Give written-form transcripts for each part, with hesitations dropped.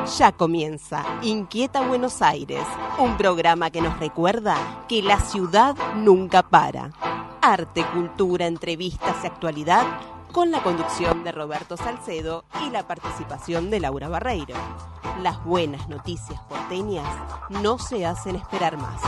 Ya comienza Inquieta Buenos Aires, un programa que nos recuerda que la ciudad nunca para. Arte, cultura, entrevistas y actualidad, con la conducción de Roberto Salcedo y la participación de Laura Barreiro. Las buenas noticias porteñas no se hacen esperar más.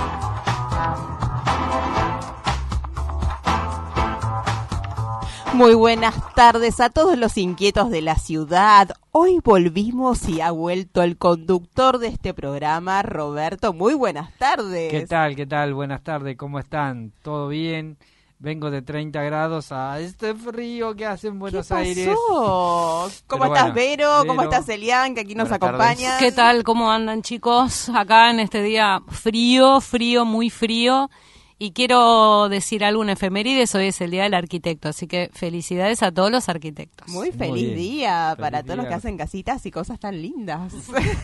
Muy buenas tardes a todos los inquietos de la ciudad. Hoy volvimos y ha vuelto el conductor de este programa, Roberto. Muy buenas tardes. ¿Qué tal? ¿Qué tal? Buenas tardes. ¿Cómo están? ¿Todo bien? Vengo de 30 grados a este frío que hace en Buenos Aires. ¿Cómo estás, Vero? ¿Cómo estás, Elian, que aquí nos acompaña? ¿Qué tal? ¿Cómo andan, chicos? Acá en este día frío, muy frío. Y quiero decir algo en efemérides, hoy es el Día del Arquitecto, así que felicidades a todos los arquitectos. Muy feliz día para todos los que hacen casitas y cosas tan lindas.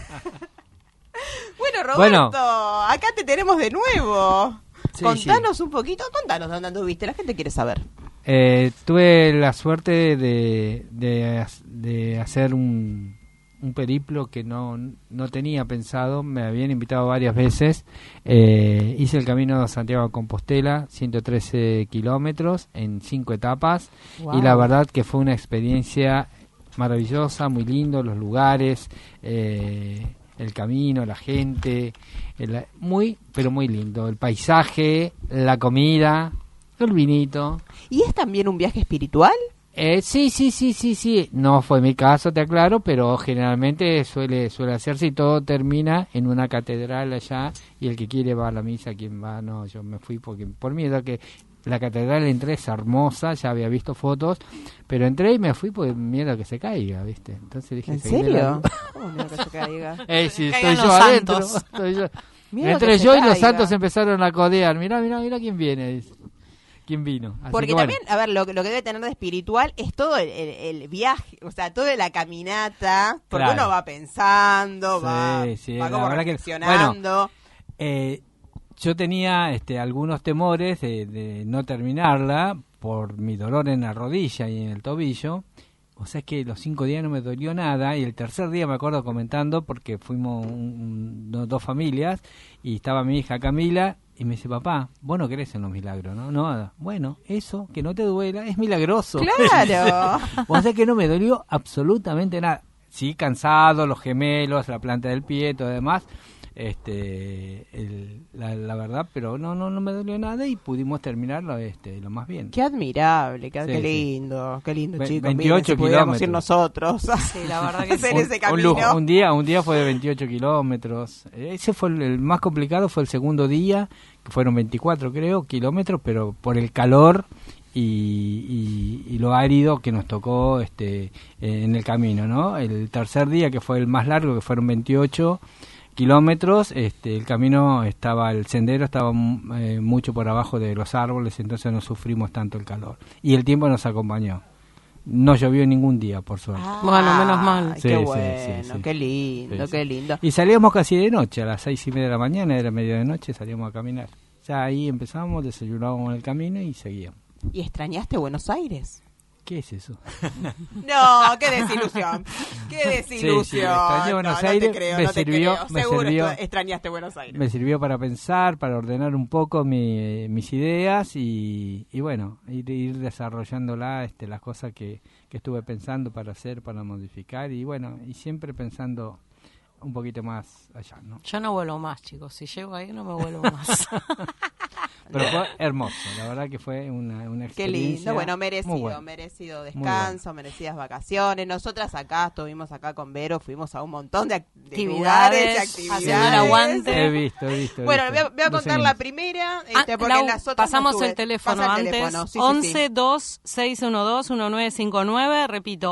Bueno, Roberto, acá te tenemos de nuevo. Sí, contanos un poquito, contanos dónde anduviste, la gente quiere saber. Tuve la suerte de hacer un periplo que no tenía pensado. Me habían invitado varias veces. Hice el camino de Santiago a Compostela, 113 kilómetros en 5 etapas. Wow. Y la verdad que fue una experiencia maravillosa, muy lindo, los lugares, el camino, la gente, pero muy lindo, el paisaje, la comida, el vinito. ¿Y es también un viaje espiritual? Sí. No fue mi caso, te aclaro, pero generalmente suele hacerse y todo termina en una catedral allá y el que quiere va a la misa, quien va, no, yo me fui porque por miedo a que la catedral entré, es hermosa, ya había visto fotos, pero entré y me fui por miedo a que se caiga, ¿viste? Entonces dije, ¿en serio? ¿Cómo miedo a que se caiga? Sí, estoy yo adentro. Entré yo y los santos empezaron a codear, mirá quién viene, dice. ¿Quién vino? Así porque también, a ver, lo que debe tener de espiritual es todo el viaje, o sea, toda la caminata, porque claro, uno va pensando, va como reflexionando. Bueno, yo tenía algunos temores de no terminarla por mi dolor en la rodilla y en el tobillo. O sea, es que los 5 días no me dolió nada y el tercer día me acuerdo comentando porque fuimos dos familias y estaba mi hija Camila. Y me dice, papá, vos no crees en los milagros, ¿no? No, bueno, eso, que no te duela, es milagroso. ¡Claro! O sea que no me dolió absolutamente nada. Sí, cansado, los gemelos, la planta del pie, todo demás, la verdad, pero no me dolió nada y pudimos terminarlo lo más bien. Qué admirable, qué lindo, chicos. 28 kilómetros. Ir nosotros. Sí, la verdad que hacer ese camino. Un día fue de 28 kilómetros. Ese fue el más complicado, fue el segundo día, que fueron 24 creo, kilómetros, pero por el calor y lo árido que nos tocó en el camino, ¿no? El tercer día, que fue el más largo, que fueron 28 kilómetros, el camino el sendero estaba mucho por abajo de los árboles, entonces no sufrimos tanto el calor. Y el tiempo nos acompañó. No llovió ningún día, por suerte. Bueno, menos mal. Sí, qué bueno, sí. Qué lindo, qué lindo. Y salíamos casi de noche, a las 6:30 de la mañana, era medio de noche, salíamos a caminar. Ya ahí empezamos, desayunábamos en el camino y seguíamos. ¿Y extrañaste Buenos Aires? ¿Qué es eso? No, qué desilusión. Qué desilusión. Sí, extrañé Buenos Aires. No te creo. Seguro extrañaste Buenos Aires. Me sirvió para pensar, para ordenar un poco mis ideas y bueno, ir desarrollándola, las cosas que estuve pensando para hacer, para modificar y bueno, y siempre pensando un poquito más allá, ¿no? Yo no vuelvo más, chicos. Si llego ahí no me vuelvo más. Pero fue hermoso, la verdad que fue una experiencia. Qué lindo, bueno, merecido descanso, merecidas vacaciones. Nosotras estuvimos acá con Vero, fuimos a un montón de lugares, de actividades. Haciendo el aguante. He visto. Bueno, voy a contar la primera, porque las otras pasamos el teléfono antes. 11-2-612-1959, repito,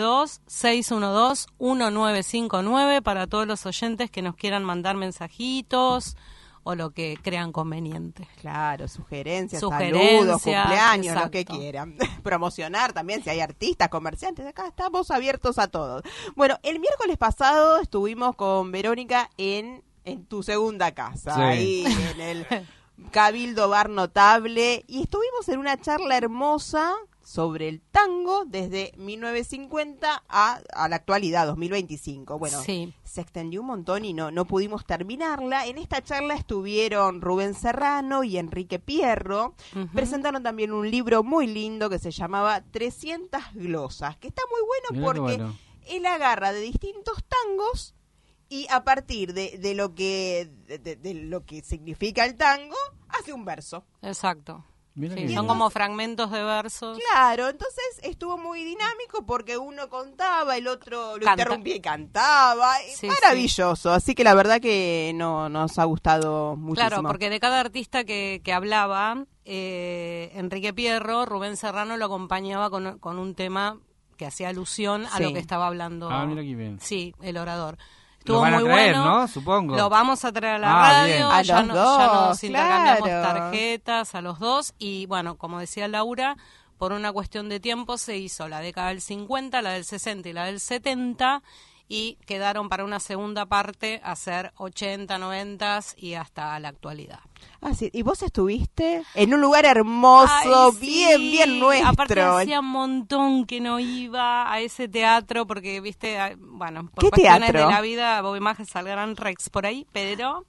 11-2-612-1959 para todos los oyentes que nos quieran mandar mensajitos o lo que crean conveniente. Claro, sugerencias, saludos, cumpleaños, exacto, lo que quieran. Promocionar también, si hay artistas, comerciantes, acá estamos abiertos a todos. Bueno, el miércoles pasado estuvimos con Verónica en tu segunda casa, sí, ahí en el Cabildo Bar Notable, y estuvimos en una charla hermosa sobre el tango desde 1950 a la actualidad, 2025. Bueno, Sí. se extendió un montón y no pudimos terminarla. En esta charla estuvieron Rubén Serrano y Enrique Pierro. Ujú. Presentaron también un libro muy lindo que se llamaba 300 glosas, que está muy bueno Mirá qué porque bueno. él agarra de distintos tangos y a partir de lo que de lo que significa el tango hace un verso. Exacto. Mira Sí, qué son bien. como fragmentos de versos. Claro, entonces estuvo muy dinámico porque uno contaba, el otro lo Canta. interrumpía y cantaba. Sí, Maravilloso, así que la verdad que nos ha gustado muchísimo. Claro, porque de cada artista que hablaba, Enrique Pierro, Rubén Serrano lo acompañaba con un tema que hacía alusión a Sí. lo que estaba hablando. Ah, mira qué bien. Sí, el orador. Lo Estuvo van a muy traer, bueno. ¿no? Supongo. Lo vamos a traer a la Ah, bien. radio, A ya, los ya nos dos, intercambiamos claro. tarjetas a los dos y bueno, como decía Laura, por una cuestión de tiempo se hizo la década del 50, la del 60 y la del 70 y quedaron para una segunda parte hacer 80, 90 y hasta la actualidad. Ah, sí. Y vos estuviste en un lugar hermoso, Ay, bien, sí. bien nuestro. Aparte hacía un montón que no iba a ese teatro porque, viste, bueno, por ¿Qué cuestiones teatro? de la vida, Bobby Majes al Gran Rex por ahí, pero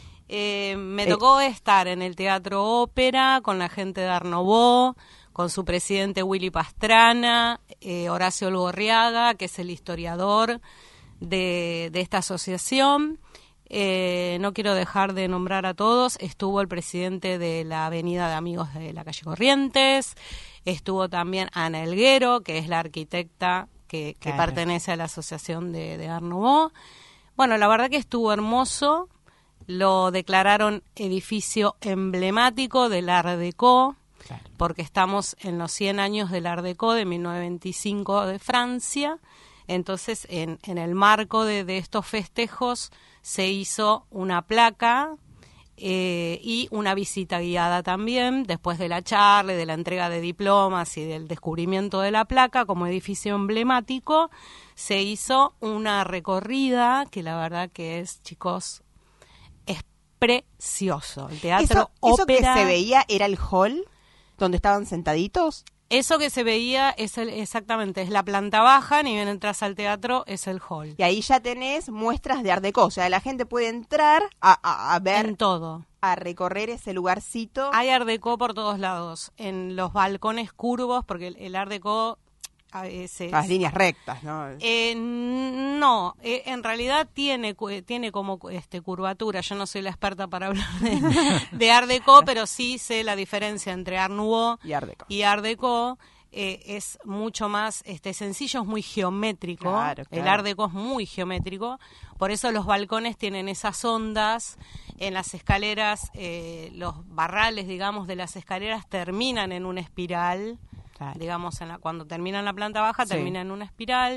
me tocó estar en el Teatro Ópera con la gente de Art Nouveau, con su presidente Willy Pastrana, Horacio Olgorriaga, que es el historiador de esta asociación. No quiero dejar de nombrar a todos. Estuvo el presidente de la Avenida de Amigos de la Calle Corrientes. Estuvo también Ana Elguero, que es la arquitecta que Claro. pertenece a la asociación de Art Nouveau. Bueno, la verdad que estuvo hermoso. Lo declararon edificio emblemático del Art Déco, Claro. porque estamos en los 100 años del Art Déco de 1925 de Francia. Entonces, en el marco de estos festejos, se hizo una placa y una visita guiada también, después de la charla, de la entrega de diplomas y del descubrimiento de la placa como edificio emblemático, se hizo una recorrida que la verdad que es, chicos, es precioso. El Teatro Eso que Ópera... se veía era el hall donde estaban sentaditos. Eso que se veía es exactamente, es la planta baja, ni bien entras al teatro, es el hall. Y ahí ya tenés muestras de Art Deco. O sea, la gente puede entrar a ver, En todo. a recorrer ese lugarcito. Hay Art Deco por todos lados, en los balcones curvos, porque el Art Deco... Las líneas rectas, ¿no? No, en realidad tiene como curvatura. Yo no soy la experta para hablar de Art Deco, pero sí sé la diferencia entre Art Nouveau Y Art Deco. y Art Deco. Es mucho más sencillo, es muy geométrico. Claro, El claro. Art Deco es muy geométrico, por eso los balcones tienen esas ondas. En las escaleras, los barrales, digamos, de las escaleras terminan en una espiral. Claro. Digamos, cuando termina en la planta baja, Sí. termina en una espiral.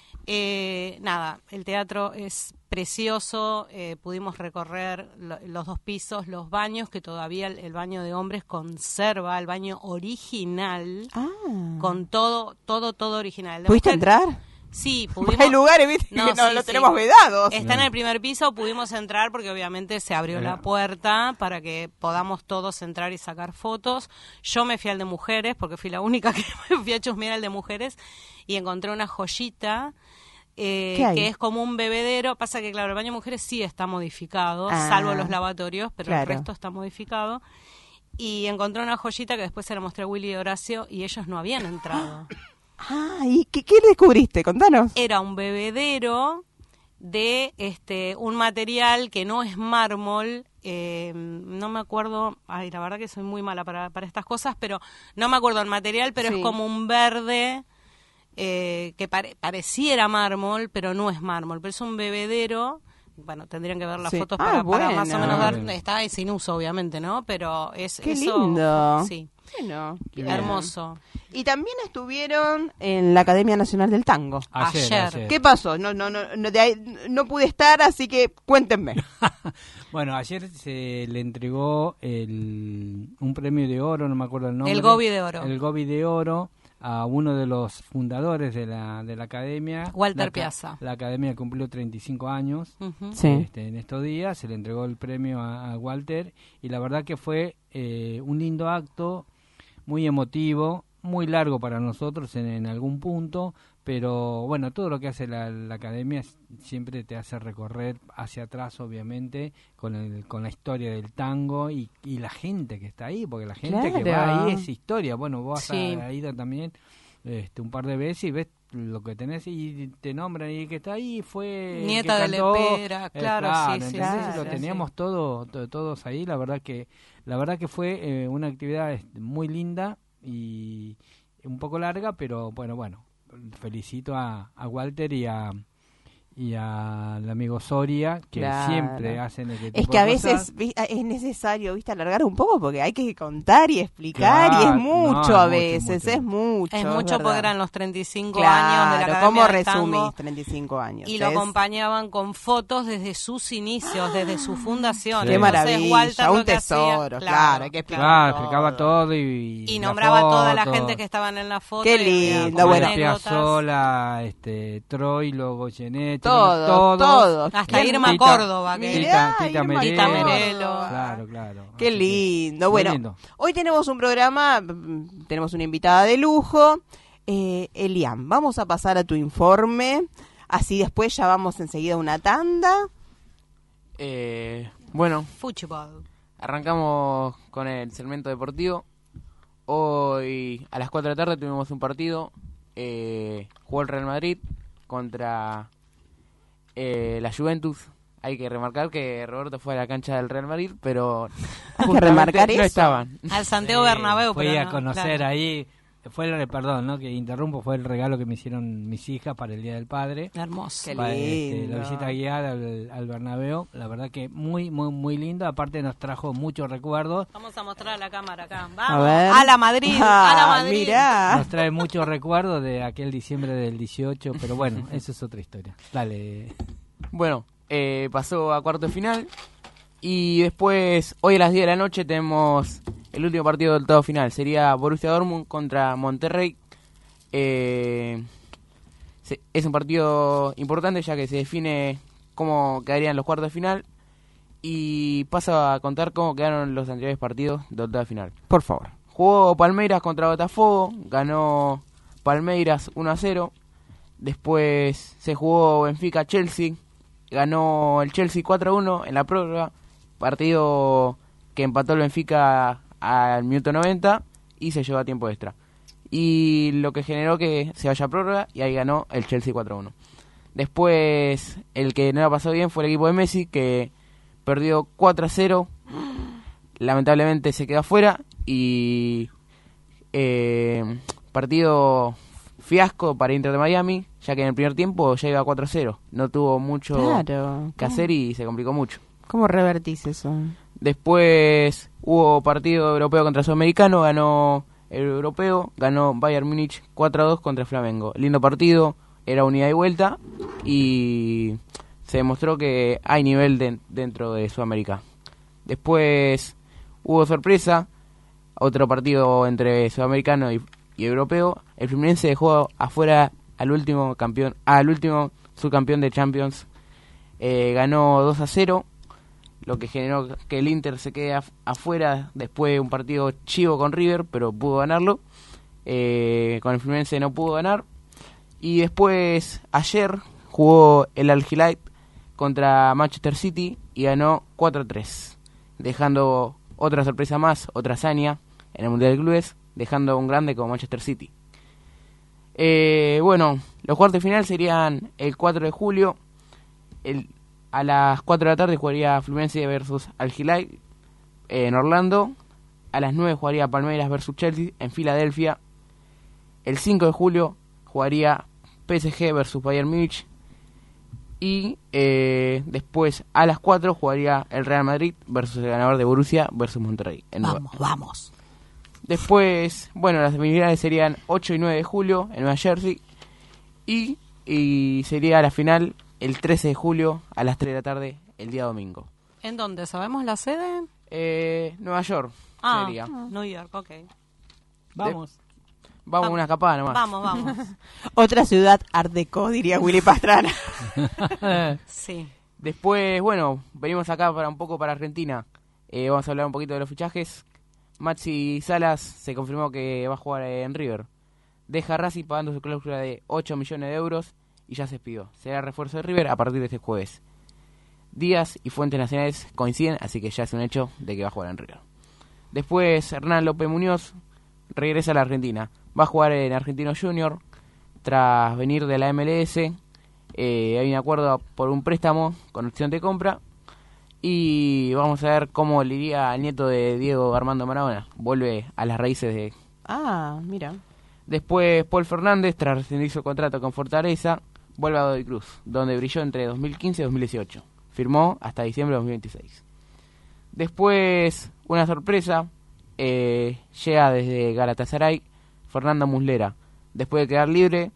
Nada, el teatro es precioso. Pudimos recorrer los dos pisos, los baños, que todavía el baño de hombres conserva, el baño original, Ah. con todo original. El de ¿Pudiste mujer- entrar? Sí, Porque pudimos. hay lugares, ¿viste? No, que no sí, lo sí. tenemos vedados. Está en el primer piso, pudimos entrar porque obviamente se abrió la puerta para que podamos todos entrar y sacar fotos. Yo me fui al de mujeres porque fui la única que me fui a chusmear al de mujeres y encontré una joyita ¿Qué hay? que es como un bebedero. Pasa que, claro, el baño de mujeres sí está modificado, Ah, salvo los lavatorios, pero claro. el resto está modificado. Y encontré una joyita que después se la mostré a Willy y Horacio y ellos no habían entrado. Ah, ¿y qué descubriste? Contanos. Era un bebedero de un material que no es mármol, no me acuerdo, ay, la verdad que soy muy mala para estas cosas, pero no me acuerdo el material, pero Sí. es como un verde que pareciera mármol, pero no es mármol, pero es un bebedero. Bueno, tendrían que ver las Sí. fotos Ah, para más o bueno. menos dar, Bueno. está sin uso obviamente, ¿no? Pero es Qué eso, lindo. sí, Bueno, Qué bien. hermoso. y también estuvieron en la Academia Nacional del Tango. Ayer. ¿Qué pasó? No pude estar, así que cuéntenme. Bueno, ayer se le entregó un premio de oro, no me acuerdo el nombre. El Gobi de Oro. El Gobi de Oro a uno de los fundadores de la academia. Walter Piazza. La academia cumplió 35 años. Ujú. Sí. En estos días se le entregó el premio a Walter y la verdad que fue un lindo acto, muy emotivo. muy largo para nosotros en algún punto, pero bueno, todo lo que hace la academia siempre te hace recorrer hacia atrás, obviamente, con la historia del tango y la gente que está ahí, porque la gente que va ahí es historia. Bueno, vos has ido también un par de veces y ves lo que tenés y te nombran y el que está ahí fue nieta de Lepera, claro, sí, lo teníamos todos ahí. La verdad que fue una actividad muy linda y un poco larga, pero bueno, felicito a Walter y al amigo Soria, que siempre hacen ese tipo es que de a veces es necesario, alargar un poco porque hay que contar y explicar, y es mucho a veces, es mucho. Es mucho porque eran los 35 años de la Academia ¿cómo del Tango? resumís 35 años? Y lo acompañaban con fotos desde sus inicios, desde su fundación. Qué maravilla, Walter un tesoro, claro, hay que explicar todo. Explicaba todo y nombraba a toda la gente que estaban en la foto. Qué lindo, bueno. Piazzolla, Troilo, Goyeneche, todo. Hasta Irma Córdoba, que Tita Merelo. Claro. Qué lindo. Bueno, hoy tenemos un programa, tenemos una invitada de lujo. Elian, vamos a pasar a tu informe, así después ya vamos enseguida a una tanda. Bueno, Fútbol. Arrancamos con el segmento deportivo. Hoy a las 4 de la tarde tuvimos un partido. Jugó el Real Madrid contra la Juventus. Hay que remarcar que Roberto fue a la cancha del Real Madrid, pero hay que remarcar no estaban. Al Santiago Bernabéu. Fui a conocer ahí. Perdón, que interrumpo, fue el regalo que me hicieron mis hijas para el Día del Padre. Hermoso. Qué lindo. La visita guiada al Bernabéu, la verdad que muy, muy, muy lindo. Aparte nos trajo muchos recuerdos. Vamos a mostrar a la cámara acá. Vamos, a ver. A la Madrid. Mirá. Nos trae muchos recuerdos de aquel diciembre del 18, pero bueno, eso es otra historia. Dale. Bueno, pasó a cuarto de final y después, hoy a las 10 de la noche tenemos el último partido del octavo final. Sería Borussia Dortmund contra Monterrey. Es un partido importante ya que se define cómo quedarían los cuartos de final. Y paso a contar cómo quedaron los anteriores partidos del octavo de final. Por favor. Jugó Palmeiras contra Botafogo. Ganó Palmeiras 1-0. Después se jugó Benfica-Chelsea. Ganó el Chelsea 4-1 en la prórroga. Partido que empató el Benfica al minuto 90 y se llevó a tiempo extra. Y lo que generó que se vaya a prórroga y ahí ganó el Chelsea 4-1. Después, el que no la pasó bien fue el equipo de Messi, que perdió 4-0. Lamentablemente se quedó afuera y partido fiasco para Inter de Miami, ya que en el primer tiempo ya iba 4-0. No tuvo mucho que hacer y se complicó mucho. ¿Cómo revertís eso? Después hubo partido europeo contra sudamericano, ganó el europeo, ganó Bayern Múnich 4-2 contra Flamengo. Lindo partido, era unida y vuelta y se demostró que hay nivel dentro de Sudamérica. Después hubo sorpresa, otro partido entre sudamericano y europeo. El Fluminense dejó afuera al último subcampeón de Champions. Ganó 2-0. Lo que generó que el Inter se quede afuera después de un partido chivo con River, pero pudo ganarlo. Con el Fluminense no pudo ganar. Y después, ayer, jugó el Al Hilal contra Manchester City y ganó 4-3, dejando otra sorpresa más, otra hazaña en el Mundial de Clubes, dejando un grande como Manchester City. Bueno, los cuartos de final serían el 4 de julio. A las 4 de la tarde jugaría Fluminense versus Al Hilal en Orlando. A las 9 jugaría Palmeiras versus Chelsea en Filadelfia. El 5 de julio jugaría PSG versus Bayern Múnich. Y después a las 4 jugaría el Real Madrid versus el ganador de Borussia versus Monterrey. Vamos. Después, bueno, las semifinales serían 8 y 9 de julio en Nueva Jersey. Y sería la final el 13 de julio a las 3 de la tarde, el día domingo. ¿En dónde? ¿Sabemos la sede? Nueva York sería. New York, ok. Vamos una escapada nomás. Vamos. Otra ciudad art deco, diría Willy Pastrana. Sí. Después, bueno, venimos acá para Argentina. Vamos a hablar un poquito de los fichajes. Maxi Salas se confirmó que va a jugar en River. Deja Racing pagando su cláusula de 8 millones de euros y ya se despidió. Será refuerzo de River a partir de este jueves. Díaz y fuentes nacionales coinciden, así que ya es un hecho de que va a jugar en River. Después Hernán López Muñoz regresa a la Argentina. Va a jugar en Argentino Junior tras venir de la MLS. Hay un acuerdo por un préstamo con opción de compra. Y vamos a ver cómo le iría al nieto de Diego Armando Maradona. Vuelve a las raíces de... Ah, mira. Después Paul Fernández, tras rescindir su contrato con Fortaleza, vuelve a Godoy Cruz, donde brilló entre 2015 y 2018. Firmó hasta diciembre de 2026. Después, una sorpresa, llega desde Galatasaray Fernando Muslera. Después de quedar libre,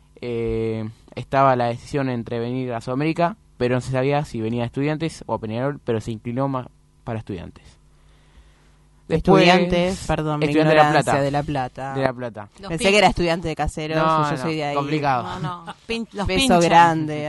estaba la decisión entre venir a Sudamérica, pero no se sabía si venía a Estudiantes o a Peñarol, pero se inclinó más para Estudiantes. Después, Estudiantes, perdón, mi Estudiante ignorancia, de La Plata. De La Plata. Pensé que era estudiante de Caseros, yo soy de ahí. Complicado. No, los Beso pinchan. grande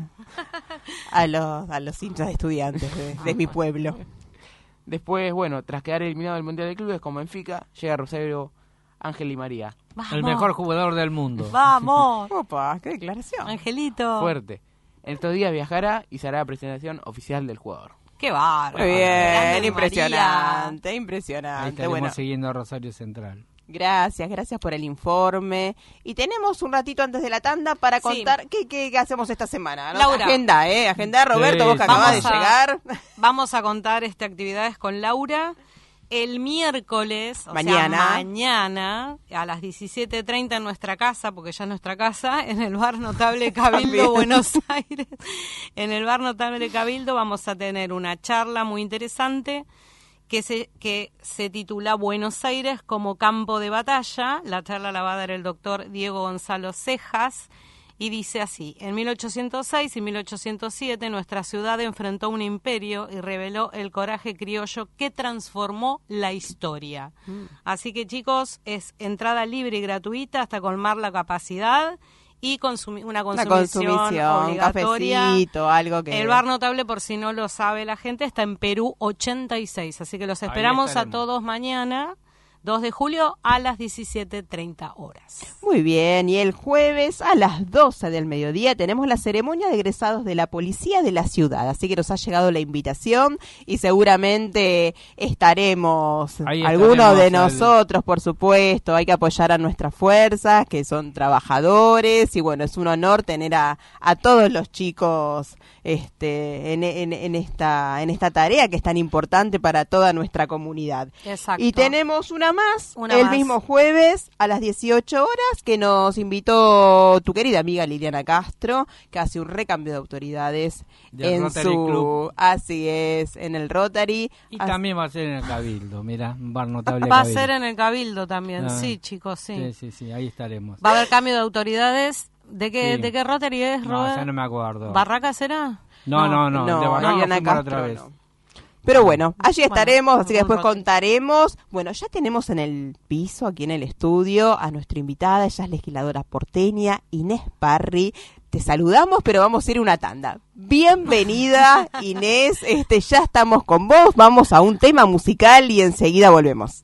a los hinchas de Estudiantes de mi pueblo. Después, bueno, tras quedar eliminado del Mundial de Clubes con Benfica, llega Rosario Ángel y María. Vamos. El mejor jugador del mundo. Vamos. Opa, qué declaración. Angelito. Fuerte. En estos días viajará y se hará la presentación oficial del jugador. Qué bárbaro. Muy Grande bien, impresionante, impresionante. Ahí estaremos Bueno, siguiendo a Rosario Central. gracias por el informe. Y tenemos un ratito antes de la tanda para Sí. contar qué hacemos esta semana. ¿No? Laura. Agenda, Roberto, Sí, vos que sí. acabás de Vamos a- llegar. Vamos a contar actividades con Laura. El miércoles, mañana, a las 17:30 en nuestra casa, porque ya es nuestra casa, en el Bar Notable Cabildo, Bien. Buenos Aires. En el Bar Notable Cabildo vamos a tener una charla muy interesante que se titula Buenos Aires como campo de batalla. La charla la va a dar el doctor Diego Gonzalo Cejas. Y dice así: en 1806 y 1807 nuestra ciudad enfrentó un imperio y reveló el coraje criollo que transformó la historia. Así que, chicos, es entrada libre y gratuita hasta colmar la capacidad y una consumición un obligatoria. cafecito, algo que... El Bar Notable, por si no lo sabe la gente, está en Perú 86. Así que los esperamos a estaremos. todos mañana, 2 de julio, a las 17:30 horas. Muy bien, y el jueves a las 12 del mediodía tenemos la ceremonia de egresados de la Policía de la Ciudad, así que nos ha llegado la invitación y seguramente estaremos, Ahí algunos de estaremos nosotros, por supuesto. Hay que apoyar a nuestras fuerzas, que son trabajadores, y bueno, es un honor tener a todos los chicos en esta tarea que es tan importante para toda nuestra comunidad. Exacto. Y tenemos una más, Una el más. mismo jueves a las 18 horas, que nos invitó tu querida amiga Liliana Castro, que hace un recambio de autoridades Del en Rotary su... Club. Así es, en el Rotary. Y también va a ser en el Cabildo, mira, un bar notable Va a Cabildo. ser en el Cabildo también, Ah. sí, chicos, sí. Sí, ahí estaremos. Va a haber cambio de autoridades. ¿De qué, Sí. ¿de qué Rotary es, No, Robert? ya no me acuerdo. ¿Barraca será? No, de Barraca Liliana fuimos Castro, otra vez. no. Pero bueno, allí Bueno, estaremos, así que un después rato. contaremos. Bueno, ya tenemos en el piso, aquí en el estudio, a nuestra invitada, ella es legisladora porteña, Inés Parry. Te saludamos, pero vamos a ir a una tanda. Bienvenida, Inés, ya estamos con vos, vamos a un tema musical y enseguida volvemos.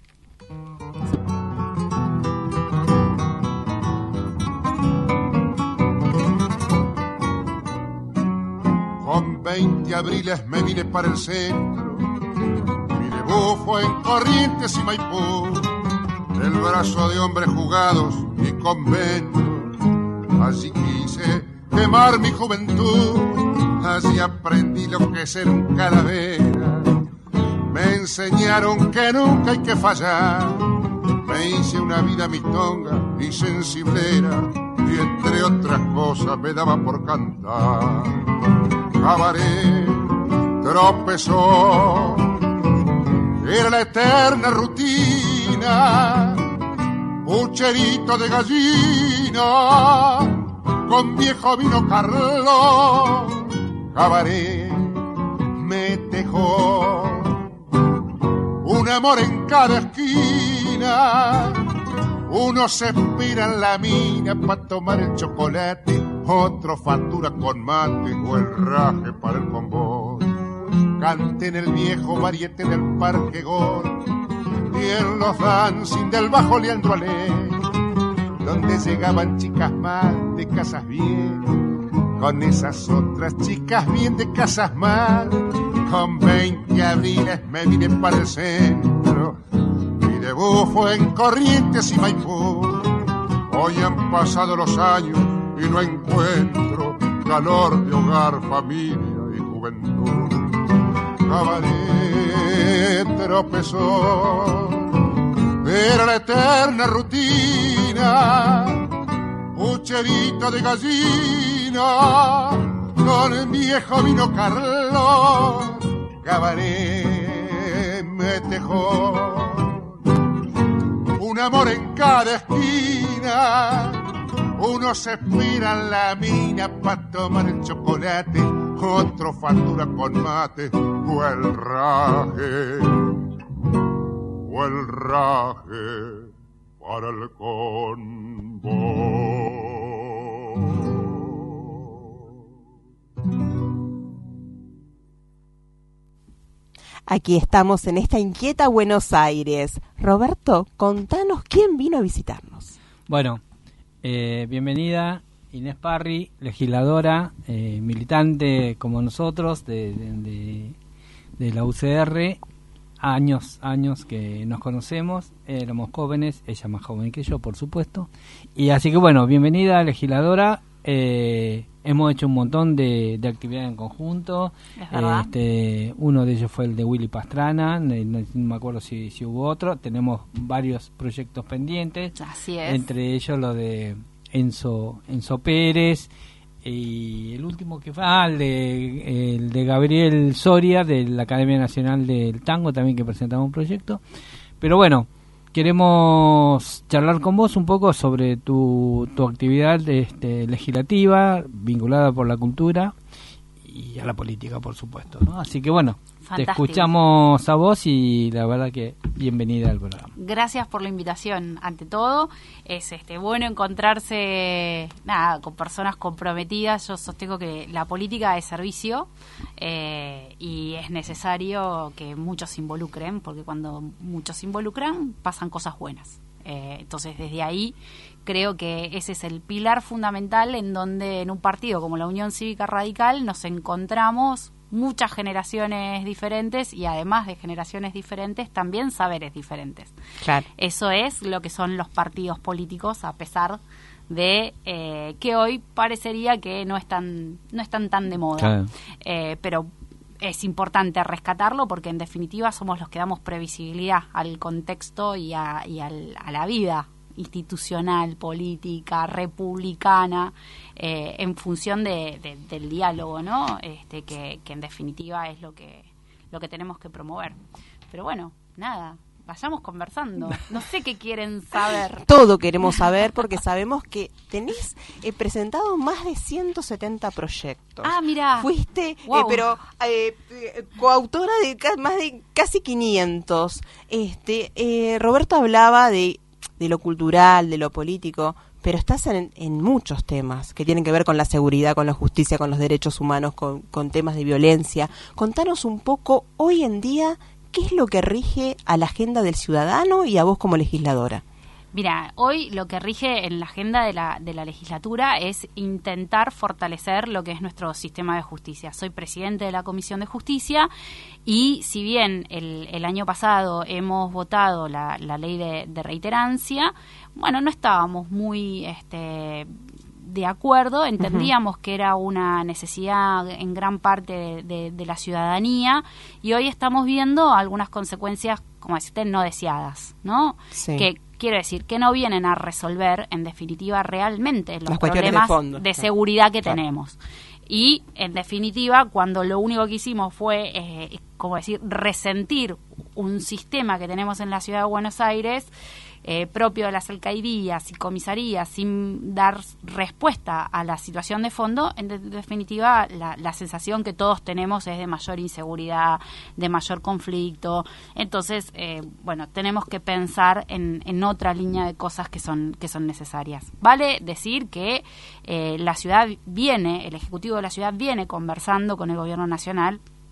Con 20 abriles me vine para el centro, mi debut fue en Corrientes y Maipú, el brazo de hombres jugados y conventos, allí quise quemar mi juventud, allí aprendí lo que es ser un calavera, me enseñaron que nunca hay que fallar, me hice una vida mistonga y sensiblera, y entre otras cosas me daba por cantar. Cabaret, tropezó, era la eterna rutina, pucherito de gallina, con viejo vino Carlos, cabaret, me dejó un amor en cada esquina, uno se espera en la mina para tomar el chocolate, otro factura con mate o el raje para el convoy. Canté en el viejo variete del Parque Gol, y en los dancing del bajo Leandro Alé, donde llegaban chicas mal de casas bien, con esas otras chicas bien de casas mal. Con 20 abriles me vine para el centro, mi debut fue en Corrientes y Maipú. Hoy han pasado los años y no encuentro calor de hogar, familia y juventud. Cabaret, tropezón, era la eterna rutina, pucherita de gallina, con el viejo vino Carlos, cabaret, metejón, un amor en cada esquina, uno se espera en la mina pa' tomar el chocolate, otro factura con mate, o el raje para el convoy. Aquí estamos en esta inquieta Buenos Aires. Roberto, contanos quién vino a visitarnos. Bueno, bienvenida Inés Parry, legisladora, militante como nosotros de la UCR. Años que nos conocemos, éramos jóvenes, ella más joven que yo, por supuesto. Y así que bueno, bienvenida legisladora. Hemos hecho un montón de actividades en conjunto. Uno de ellos fue el de Willy Pastrana, no me acuerdo si hubo otro. Tenemos varios proyectos pendientes. Así es. Entre ellos lo de Enzo Pérez, y el último que fue el de Gabriel Soria, de la Academia Nacional del Tango, también, que presentaba un proyecto. Pero bueno, queremos charlar con vos un poco sobre tu actividad legislativa, vinculada por la cultura y a la política, por supuesto, ¿no? Así que bueno, fantástico. Te escuchamos a vos y la verdad que bienvenida al programa. Gracias por la invitación. Ante todo, es bueno encontrarse con personas comprometidas. Yo sostengo que la política es servicio y es necesario que muchos se involucren, porque cuando muchos se involucran pasan cosas buenas. Entonces, desde ahí creo que ese es el pilar fundamental en donde en un partido como la Unión Cívica Radical nos encontramos muchas generaciones diferentes y además de generaciones diferentes también saberes diferentes. Claro. Eso es lo que son los partidos políticos, a pesar de que hoy parecería que no están tan de moda. Claro. Pero es importante rescatarlo porque en definitiva somos los que damos previsibilidad al contexto y a la vida institucional, política, republicana, en función del diálogo, ¿no? Que en definitiva es lo que tenemos que promover. Pero bueno, nada, vayamos conversando. No sé qué quieren saber. Todo queremos saber porque sabemos que tenés presentado más de 170 proyectos. Ah, mira. Fuiste, wow. Coautora de más de casi 500. Roberto hablaba de lo cultural, de lo político, pero estás en muchos temas que tienen que ver con la seguridad, con la justicia, con los derechos humanos, con temas de violencia. Contanos un poco, hoy en día, ¿qué es lo que rige a la agenda del ciudadano y a vos como legisladora? Mira, hoy lo que rige en la agenda de la legislatura es intentar fortalecer lo que es nuestro sistema de justicia. Soy presidente de la Comisión de Justicia y si bien el año pasado hemos votado la ley de reiterancia, bueno, no estábamos muy de acuerdo, entendíamos que era una necesidad en gran parte de la ciudadanía y hoy estamos viendo algunas consecuencias, como decirte, no deseadas, ¿no? Sí. Que quiero decir que no vienen a resolver, en definitiva, realmente los cuestiones problemas de fondo, de claro, seguridad que claro, tenemos. Y, en definitiva, cuando lo único que hicimos fue, resentir un sistema que tenemos en la ciudad de Buenos Aires, propio de las alcaldías y comisarías, sin dar respuesta a la situación de fondo, en definitiva la sensación que todos tenemos es de mayor inseguridad, de mayor conflicto. Entonces, tenemos que pensar en otra línea de cosas que son necesarias. Vale decir que la ciudad el Ejecutivo de la ciudad viene conversando con el Gobierno Nacional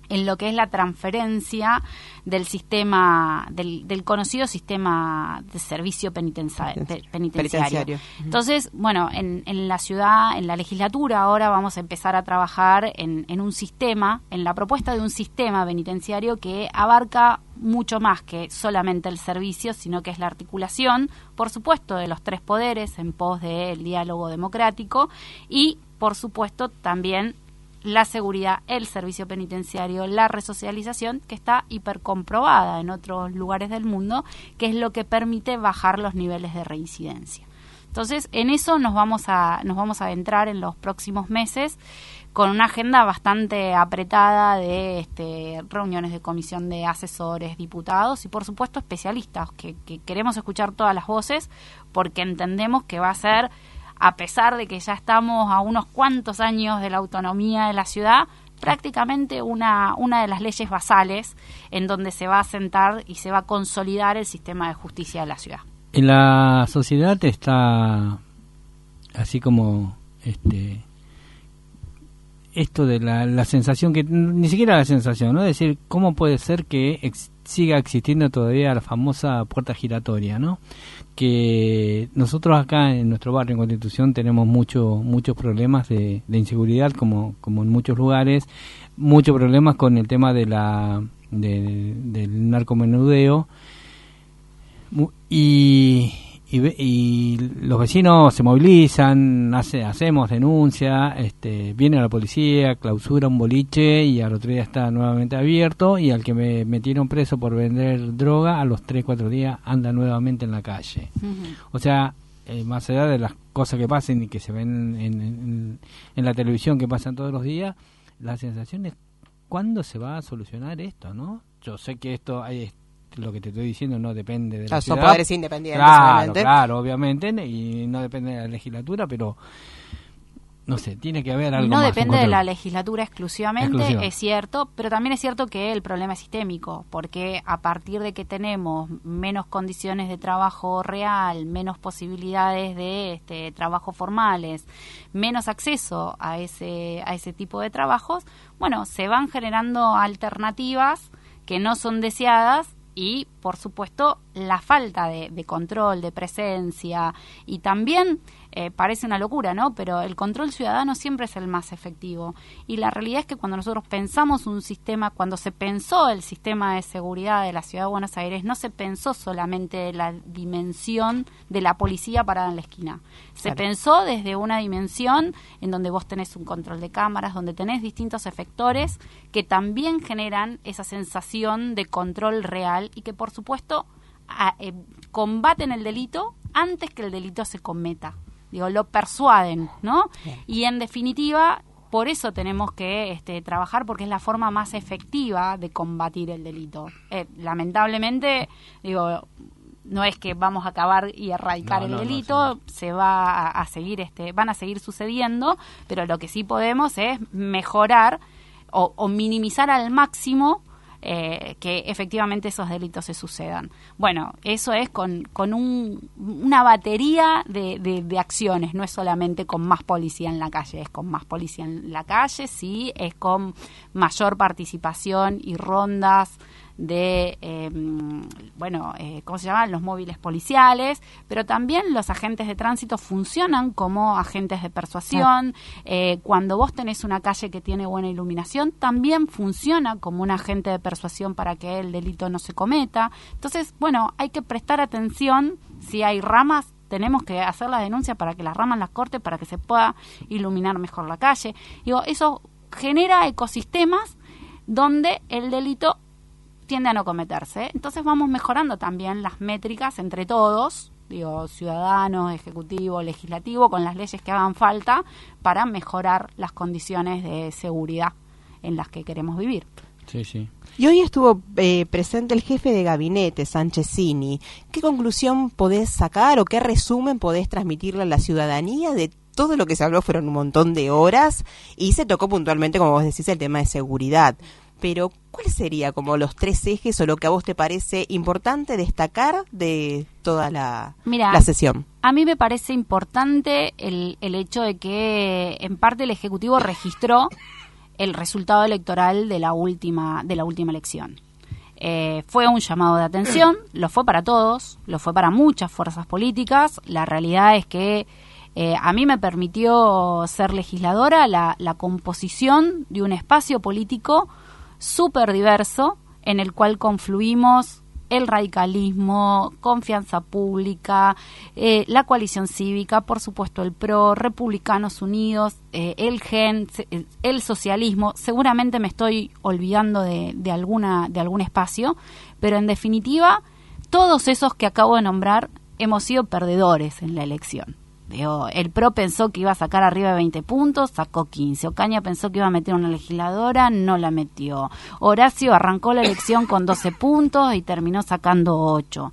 en lo que es la transferencia del sistema, del conocido sistema de servicio penitenciario. Entonces, bueno, en la ciudad, en la legislatura, ahora vamos a empezar a trabajar en un sistema, en la propuesta de un sistema penitenciario que abarca mucho más que solamente el servicio, sino que es la articulación, por supuesto, de los tres poderes en pos del diálogo democrático y, por supuesto, también la seguridad, el servicio penitenciario, la resocialización, que está hipercomprobada en otros lugares del mundo, que es lo que permite bajar los niveles de reincidencia. Entonces, en eso nos vamos a adentrar en los próximos meses con una agenda bastante apretada de reuniones de comisión de asesores, diputados y, por supuesto, especialistas, que queremos escuchar todas las voces porque entendemos que va a ser, a pesar de que ya estamos a unos cuantos años de la autonomía de la ciudad, prácticamente una de las leyes basales en donde se va a sentar y se va a consolidar el sistema de justicia de la ciudad. En la sociedad está así como esto de la sensación, que ni siquiera la sensación, ¿no? Es decir, ¿cómo puede ser que siga existiendo todavía la famosa puerta giratoria, ¿no? Que nosotros acá en nuestro barrio, en Constitución, tenemos muchos problemas de inseguridad, como en muchos lugares, muchos problemas con el tema del narcomenudeo, y los vecinos se movilizan, hacemos denuncia, viene la policía, clausura un boliche y al otro día está nuevamente abierto, y al que me metieron preso por vender droga, a los 3-4 días anda nuevamente en la calle. Uh-huh. O sea, más allá de las cosas que pasen y que se ven en la televisión, que pasan todos los días, la sensación es ¿cuándo se va a solucionar esto, no? Yo sé que esto lo que te estoy diciendo no depende de la ciudad. Son poderes independientes, claro, obviamente, y no depende de la legislatura, pero no sé, tiene que haber algo no más. No depende de la legislatura exclusivamente, es cierto, pero también es cierto que el problema es sistémico, porque a partir de que tenemos menos condiciones de trabajo real, menos posibilidades de trabajo formales, menos acceso a ese tipo de trabajos, bueno, se van generando alternativas que no son deseadas. Y, por supuesto, la falta de control, de presencia, y también, parece una locura, ¿no? Pero el control ciudadano siempre es el más efectivo. Y la realidad es que cuando nosotros pensamos un sistema, cuando se pensó el sistema de seguridad de la Ciudad de Buenos Aires, no se pensó solamente la dimensión de la policía parada en la esquina. Se pensó desde una dimensión en donde vos tenés un control de cámaras, donde tenés distintos efectores que también generan esa sensación de control real y que, por supuesto, combaten el delito antes que el delito se cometa. Digo, lo persuaden, ¿no? Bien. Y en definitiva, por eso tenemos que trabajar, porque es la forma más efectiva de combatir el delito. Lamentablemente, digo, no es que vamos a acabar y erradicar el delito, se va a seguir, van a seguir sucediendo, pero lo que sí podemos es mejorar o minimizar al máximo que efectivamente esos delitos se sucedan. Bueno, eso es con una batería de acciones, no es solamente con más policía en la calle, es con más policía en la calle, sí, es con mayor participación y rondas de, ¿cómo se llaman? Los móviles policiales, pero también los agentes de tránsito funcionan como agentes de persuasión. Cuando vos tenés una calle que tiene buena iluminación, también funciona como un agente de persuasión para que el delito no se cometa. Entonces, bueno, hay que prestar atención. Si hay ramas, tenemos que hacer la denuncia para que las ramas las corte, para que se pueda iluminar mejor la calle. Digo, eso genera ecosistemas donde el delito tiende a no cometerse. Entonces vamos mejorando también las métricas entre todos, digo, ciudadanos, ejecutivo, legislativo, con las leyes que hagan falta para mejorar las condiciones de seguridad en las que queremos vivir. Sí, sí. Y hoy estuvo presente el jefe de gabinete, Sanchezini. ¿Qué conclusión podés sacar o qué resumen podés transmitirle a la ciudadanía de todo lo que se habló? Fueron un montón de horas y se tocó puntualmente, como vos decís, el tema de seguridad. Pero, ¿cuáles serían como los 3 ejes o lo que a vos te parece importante destacar de toda la sesión? A mí me parece importante el hecho de que, en parte, el Ejecutivo registró el resultado electoral de la última elección. Fue un llamado de atención, lo fue para todos, lo fue para muchas fuerzas políticas. La realidad es que a mí me permitió ser legisladora la composición de un espacio político súper diverso en el cual confluimos el radicalismo, Confianza Pública, la Coalición Cívica, por supuesto el PRO, Republicanos Unidos, el GEN, el socialismo. Seguramente me estoy olvidando de algún espacio, pero en definitiva, todos esos que acabo de nombrar hemos sido perdedores en la elección. El PRO pensó que iba a sacar arriba de 20 puntos, sacó 15. Ocaña pensó que iba a meter una legisladora, no la metió. Horacio arrancó la elección con 12 puntos y terminó sacando 8.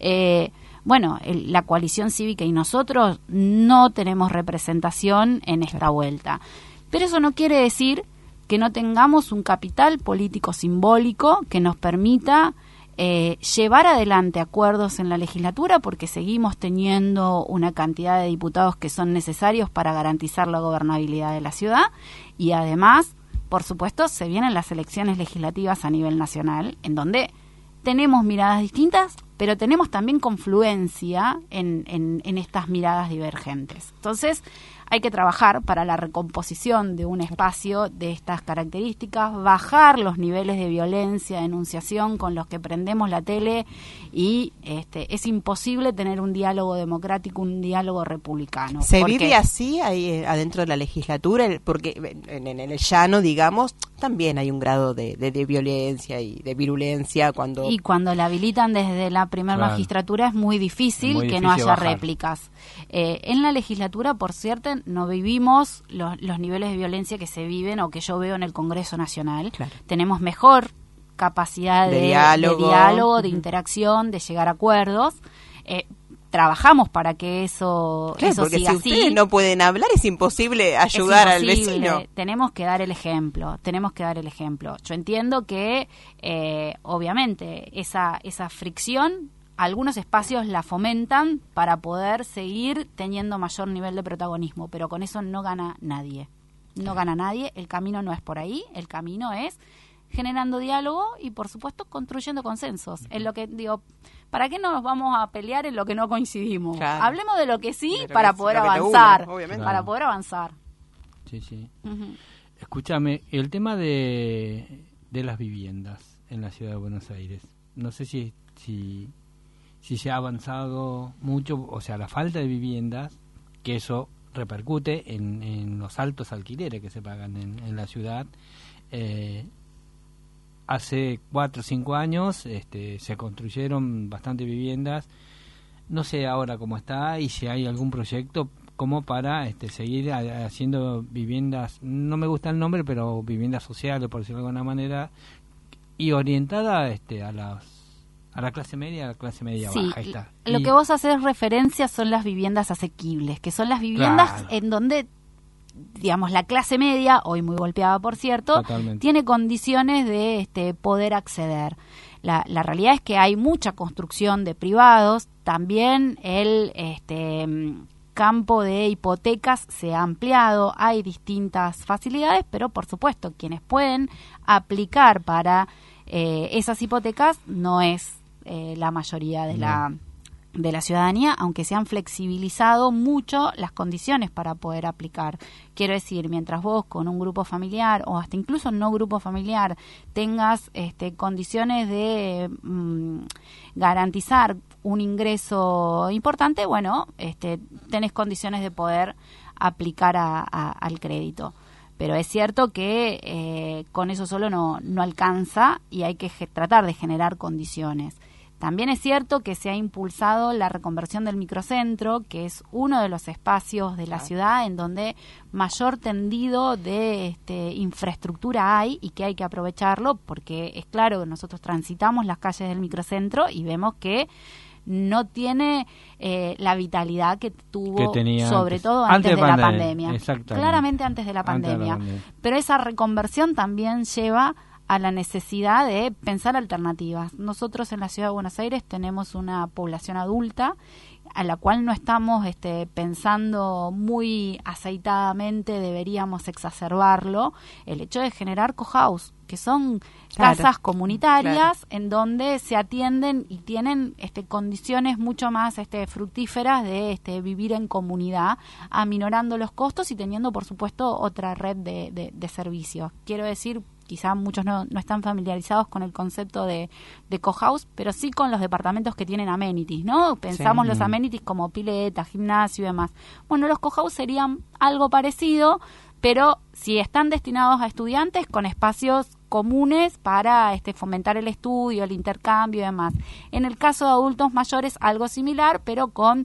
La Coalición Cívica y nosotros no tenemos representación en esta vuelta. Pero eso no quiere decir que no tengamos un capital político simbólico que nos permita llevar adelante acuerdos en la legislatura, porque seguimos teniendo una cantidad de diputados que son necesarios para garantizar la gobernabilidad de la ciudad, y además, por supuesto, se vienen las elecciones legislativas a nivel nacional, en donde tenemos miradas distintas, pero tenemos también confluencia en estas miradas divergentes. Entonces, hay que trabajar para la recomposición de un espacio de estas características, bajar los niveles de violencia, denunciación con los que prendemos la tele, y es imposible tener un diálogo democrático, un diálogo republicano. ¿Se vive así ahí adentro de la legislatura? Porque en el llano, digamos, también hay un grado de violencia y de virulencia cuando... Y cuando la habilitan desde la primera magistratura es muy difícil que no haya bajar réplicas. En la legislatura, por cierto, no vivimos los niveles de violencia que se viven o que yo veo en el Congreso Nacional. Claro. Tenemos mejor capacidad de diálogo, de interacción, de llegar a acuerdos. Trabajamos para que eso porque siga si así. Ustedes no pueden hablar, es imposible ayudar al vecino. Tenemos que dar el ejemplo. Yo entiendo que, obviamente, esa fricción, algunos espacios la fomentan para poder seguir teniendo mayor nivel de protagonismo, pero con eso no gana nadie. No gana nadie. El camino no es por ahí. El camino es generando diálogo y, por supuesto, construyendo consensos. En lo que digo, ¿para qué nos vamos a pelear en lo que no coincidimos? Claro. Hablemos de lo que sí, para poder avanzar. Para poder avanzar. Sí, sí. Uh-huh. Escúchame, el tema de las viviendas en la ciudad de Buenos Aires. No sé si se ha avanzado mucho, o sea, la falta de viviendas, que eso repercute en los altos alquileres que se pagan en la ciudad. Hace 4 o 5 años se construyeron bastantes viviendas. No sé ahora cómo está y si hay algún proyecto como para seguir haciendo viviendas, no me gusta el nombre, pero viviendas sociales, por decirlo de alguna manera, y orientada a la clase media, a la clase media sí, baja. Ahí está. Lo que vos haces referencia son las viviendas asequibles, que son las viviendas en donde, digamos, la clase media, hoy muy golpeada por cierto, totalmente, tiene condiciones de poder acceder. La realidad es que hay mucha construcción de privados, también el campo de hipotecas se ha ampliado, hay distintas facilidades, pero por supuesto quienes pueden aplicar para esas hipotecas no es la mayoría de la ciudadanía, aunque se han flexibilizado mucho las condiciones para poder aplicar. Quiero decir, mientras vos con un grupo familiar o hasta incluso no grupo familiar tengas condiciones de garantizar un ingreso importante, bueno, tenés condiciones de poder aplicar al crédito. Pero es cierto que con eso solo no alcanza y hay que tratar de generar condiciones. También es cierto que se ha impulsado la reconversión del microcentro, que es uno de los espacios de la ciudad en donde mayor tendido de infraestructura hay y que hay que aprovecharlo, porque es claro que nosotros transitamos las calles del microcentro y vemos que no tiene la vitalidad que tuvo, sobre todo antes de la pandemia. Claramente antes de la pandemia. Pero esa reconversión también lleva a la necesidad de pensar alternativas. Nosotros en la Ciudad de Buenos Aires tenemos una población adulta a la cual no estamos pensando muy aceitadamente, deberíamos exacerbarlo, el hecho de generar cohouse, que son casas comunitarias en donde se atienden y tienen condiciones mucho más fructíferas de vivir en comunidad, aminorando los costos y teniendo, por supuesto, otra red de servicios. Quiero decir, quizá muchos no están familiarizados con el concepto de cohouse, pero sí con los departamentos que tienen amenities, ¿no? Pensamos los amenities como pileta, gimnasio y demás. Bueno, los cohouse serían algo parecido, pero si están destinados a estudiantes con espacios comunes para fomentar el estudio, el intercambio y demás. En el caso de adultos mayores, algo similar, pero con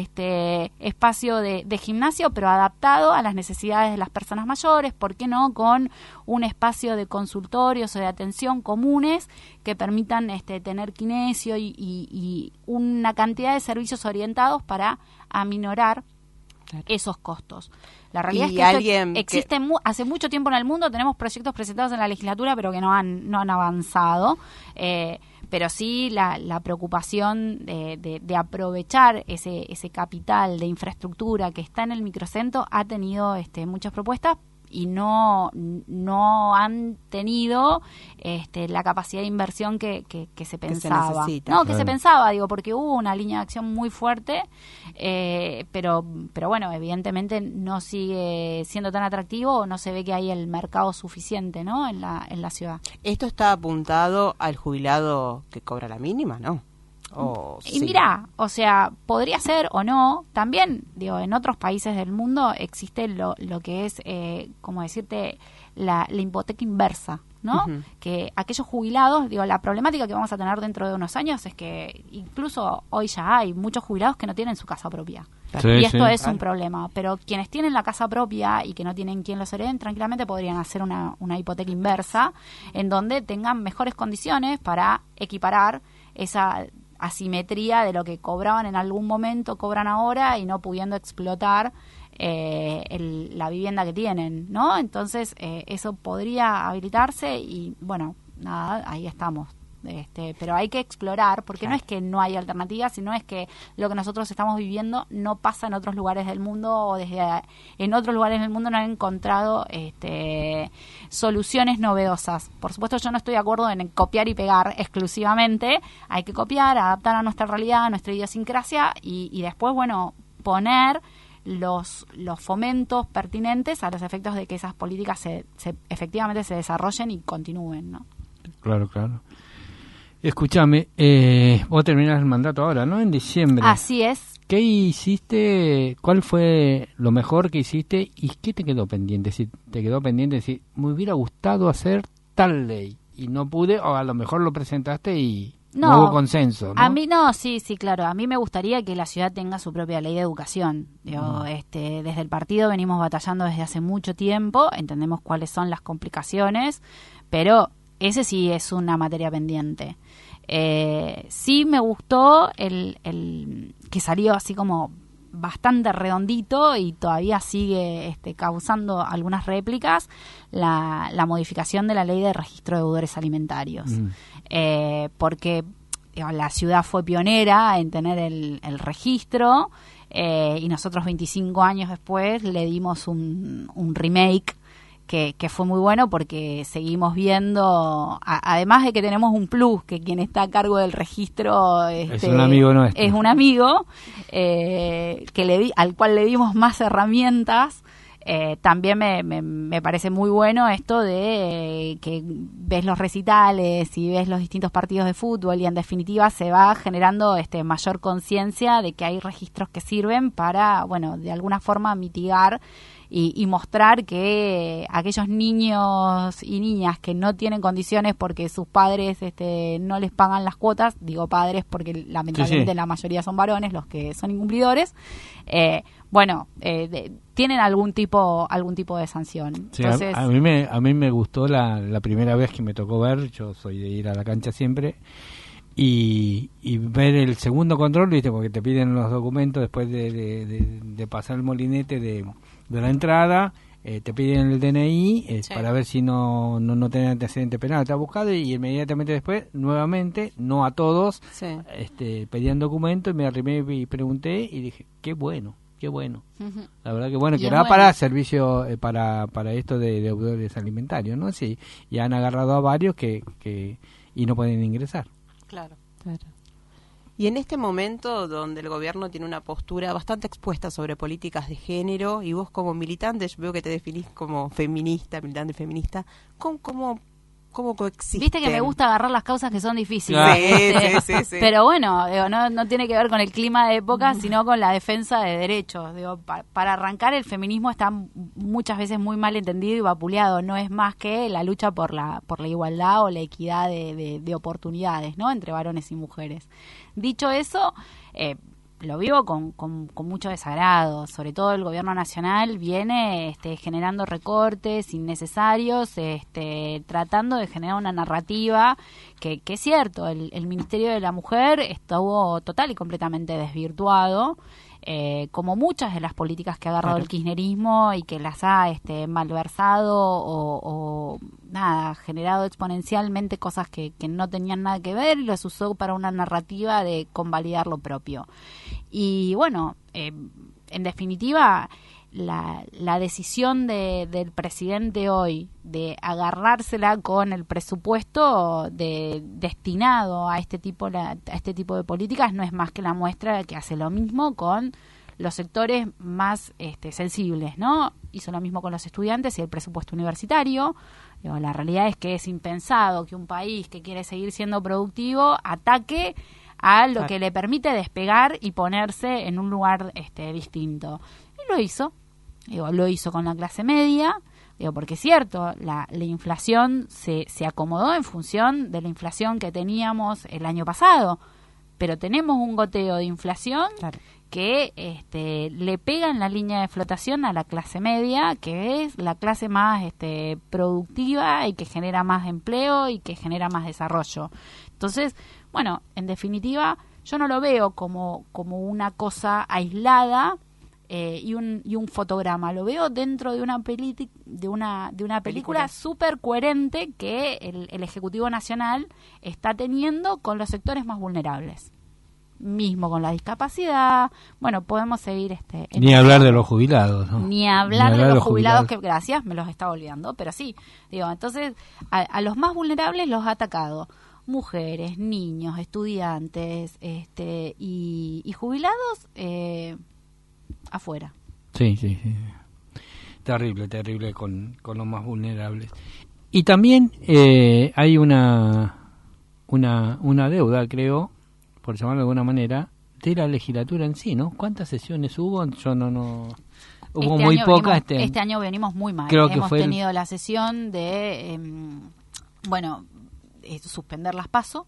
espacio de gimnasio, pero adaptado a las necesidades de las personas mayores, ¿por qué no? Con un espacio de consultorios o de atención comunes que permitan tener kinesio y una cantidad de servicios orientados para aminorar esos costos. La realidad es que existe hace mucho tiempo en el mundo, tenemos proyectos presentados en la legislatura pero que no han avanzado, pero sí la preocupación de aprovechar ese capital de infraestructura que está en el microcentro ha tenido muchas propuestas y no han tenido la capacidad de inversión que se pensaba. Se pensaba, porque hubo una línea de acción muy fuerte, pero bueno, evidentemente no sigue siendo tan atractivo o no se ve que hay el mercado suficiente, ¿no? en la ciudad. ¿Esto está apuntado al jubilado que cobra la mínima, no? Y mira, o sea, podría ser o no. También, en otros países del mundo existe lo que es, como decirte, la hipoteca inversa, ¿no? Uh-huh. Que aquellos jubilados, la problemática que vamos a tener dentro de unos años es que incluso hoy ya hay muchos jubilados que no tienen su casa propia. Sí, y esto es un problema, pero quienes tienen la casa propia y que no tienen quien los hereden, tranquilamente podrían hacer una hipoteca inversa en donde tengan mejores condiciones para equiparar esa asimetría de lo que cobraban en algún momento, cobran ahora y no pudiendo explotar la vivienda que tienen, ¿no? Entonces eso podría habilitarse y bueno, nada, ahí estamos. Pero hay que explorar, porque no es que no hay alternativas, sino es que lo que nosotros estamos viviendo no pasa en otros lugares del mundo, o en otros lugares del mundo no han encontrado soluciones novedosas. Por supuesto, yo no estoy de acuerdo en copiar y pegar exclusivamente. Hay que copiar, adaptar a nuestra realidad, a nuestra idiosincrasia y después, bueno, poner los fomentos pertinentes a los efectos de que esas políticas efectivamente se desarrollen y continúen, ¿no? Claro. Escúchame, vos terminás el mandato ahora, ¿no? En diciembre. Así es. ¿Qué hiciste? ¿Cuál fue lo mejor que hiciste? ¿Y qué te quedó pendiente? Si te quedó pendiente, si me hubiera gustado hacer tal ley y no pude, o a lo mejor lo presentaste y no hubo consenso, ¿no? A mí sí, claro. A mí me gustaría que la ciudad tenga su propia ley de educación. Desde el partido venimos batallando desde hace mucho tiempo, entendemos cuáles son las complicaciones, pero ese sí es una materia pendiente. Sí me gustó el que salió así como bastante redondito y todavía sigue causando algunas réplicas, la modificación de la ley de registro de deudores alimentarios. Porque la ciudad fue pionera en tener el registro y nosotros 25 años después le dimos un remake que fue muy bueno, porque seguimos viendo, además de que tenemos un plus, que quien está a cargo del registro es un amigo nuestro. Es un amigo al cual le dimos más herramientas. También me parece muy bueno esto de que ves los recitales y ves los distintos partidos de fútbol y en definitiva se va generando mayor conciencia de que hay registros que sirven para, bueno, de alguna forma mitigar y mostrar que aquellos niños y niñas que no tienen condiciones porque sus padres no les pagan las cuotas, digo padres porque lamentablemente la mayoría son varones los que son incumplidores, tienen algún tipo de sanción. Sí, entonces, a mí me gustó la primera vez que me tocó ver, yo soy de ir a la cancha siempre, y ver el segundo control, ¿viste? Porque te piden los documentos después de pasar el molinete de la entrada, te piden el DNI Sí. para ver si no tenés antecedente penal, te has buscado y inmediatamente después, nuevamente, no a todos, Sí. pedían documentos y me arrimé y pregunté y dije, qué bueno. Ujú. La verdad que bueno, Y que es era bueno. para servicio, para esto de deudores alimentarios, ¿no? Sí, y han agarrado a varios que y no pueden ingresar. Claro. Y en este momento donde el gobierno tiene una postura bastante expuesta sobre políticas de género, y vos como militante, yo veo que te definís como feminista, militante feminista, ¿cómo coexisten? Viste que me gusta agarrar las causas que son difíciles. Claro. Sí. Pero bueno, digo, no tiene que ver con el clima de época, sino con la defensa de derechos. Digo, para arrancar, el feminismo está muchas veces muy mal entendido y vapuleado. No es más que la lucha por la igualdad o la equidad de oportunidades, ¿no? Entre varones y mujeres. Dicho eso, lo vivo con mucho desagrado. Sobre todo el gobierno nacional viene generando recortes innecesarios, tratando de generar una narrativa que es cierto, el Ministerio de la Mujer estuvo total y completamente desvirtuado, como muchas de las políticas que ha agarrado el kirchnerismo y que las ha malversado o generado exponencialmente cosas que no tenían nada que ver y los usó para una narrativa de convalidar lo propio. Y bueno, en definitiva, la decisión del presidente hoy de agarrársela con el presupuesto destinado a este tipo de políticas no es más que la muestra de que hace lo mismo con los sectores más sensibles, ¿no? Hizo lo mismo con los estudiantes y el presupuesto universitario. La realidad es que es impensado que un país que quiere seguir siendo productivo ataque a lo que le permite despegar y ponerse en un lugar distinto. Y lo hizo. Lo hizo con la clase media, porque es cierto, la inflación se acomodó en función de la inflación que teníamos el año pasado, pero tenemos un goteo de inflación que le pega en la línea de flotación a la clase media, que es la clase más productiva y que genera más empleo y que genera más desarrollo. Entonces, bueno, en definitiva, yo no lo veo como una cosa aislada y un fotograma, lo veo dentro de una película súper coherente que el Ejecutivo Nacional está teniendo con los sectores más vulnerables, mismo con la discapacidad. Bueno, podemos seguir ni hablar de los jubilados, ¿no? Ni hablar de los jubilados, que gracias, me los estaba olvidando, pero sí, entonces a los más vulnerables los ha atacado mujeres, niños, estudiantes y jubilados afuera. Sí. Terrible con los más vulnerables. Y también hay una deuda, creo, por llamarlo de alguna manera, de la legislatura en sí, ¿no? ¿Cuántas sesiones hubo? Yo no hubo muy pocas. Este año venimos muy mal. Creo que hemos tenido la sesión de suspender las PASO